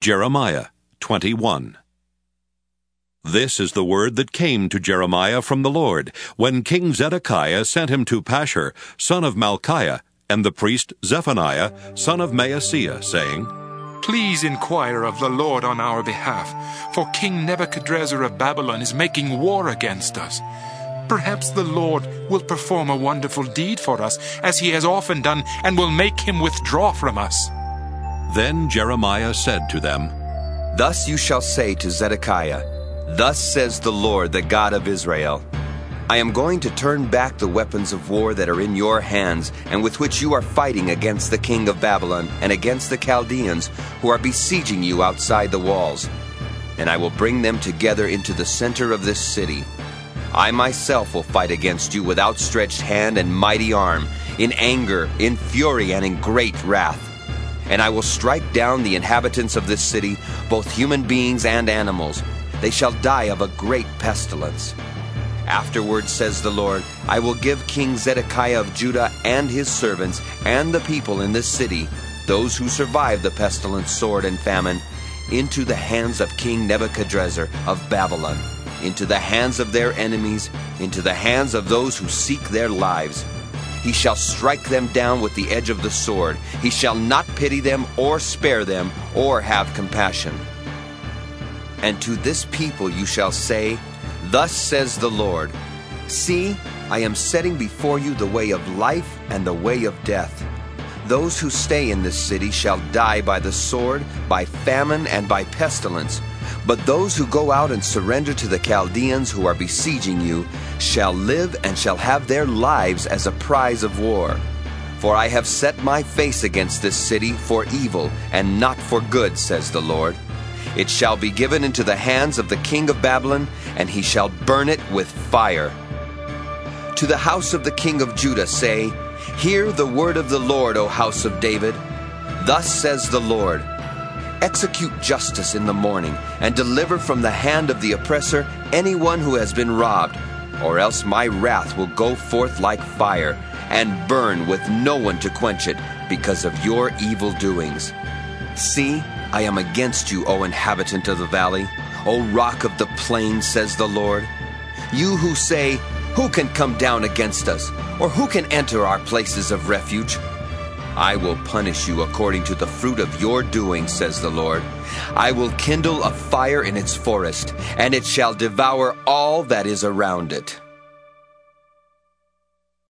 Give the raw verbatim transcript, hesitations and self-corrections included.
Jeremiah twenty-one. This is the word that came to Jeremiah from the Lord, when King Zedekiah sent him to Pashur, son of Malchiah, and the priest Zephaniah, son of Maaseiah, saying, Please inquire of the Lord on our behalf, for King Nebuchadrezzar of Babylon is making war against us. Perhaps the Lord will perform a wonderful deed for us, as he has often done, and will make him withdraw from us. Then Jeremiah said to them, Thus you shall say to Zedekiah, Thus says the Lord, the God of Israel, I am going to turn back the weapons of war that are in your hands, and with which you are fighting against the king of Babylon and against the Chaldeans, who are besieging you outside the walls. And I will bring them together into the center of this city. I myself will fight against you with outstretched hand and mighty arm, in anger, in fury, and in great wrath. And I will strike down the inhabitants of this city, both human beings and animals. They shall die of a great pestilence. Afterward, says the Lord, I will give King Zedekiah of Judah and his servants and the people in this city, those who survive the pestilence, sword, and famine, into the hands of King Nebuchadrezzar of Babylon, into the hands of their enemies, into the hands of those who seek their lives. He shall strike them down with the edge of the sword. He shall not pity them or spare them or have compassion. And to this people you shall say, Thus says the Lord, See, I am setting before you the way of life and the way of death. Those who stay in this city shall die by the sword, by famine, and by pestilence. But those who go out and surrender to the Chaldeans who are besieging you shall live and shall have their lives as a prize of war. For I have set my face against this city for evil and not for good, says the Lord. It shall be given into the hands of the king of Babylon, and he shall burn it with fire. To the house of the king of Judah say, Hear the word of the Lord, O house of David. Thus says the Lord, Execute justice in the morning, and deliver from the hand of the oppressor anyone who has been robbed, or else my wrath will go forth like fire, and burn with no one to quench it, because of your evil doings. See, I am against you, O inhabitant of the valley, O rock of the plain, says the Lord. You who say, Who can come down against us, or who can enter our places of refuge? I will punish you according to the fruit of your doing, says the Lord. I will kindle a fire in its forest, and it shall devour all that is around it.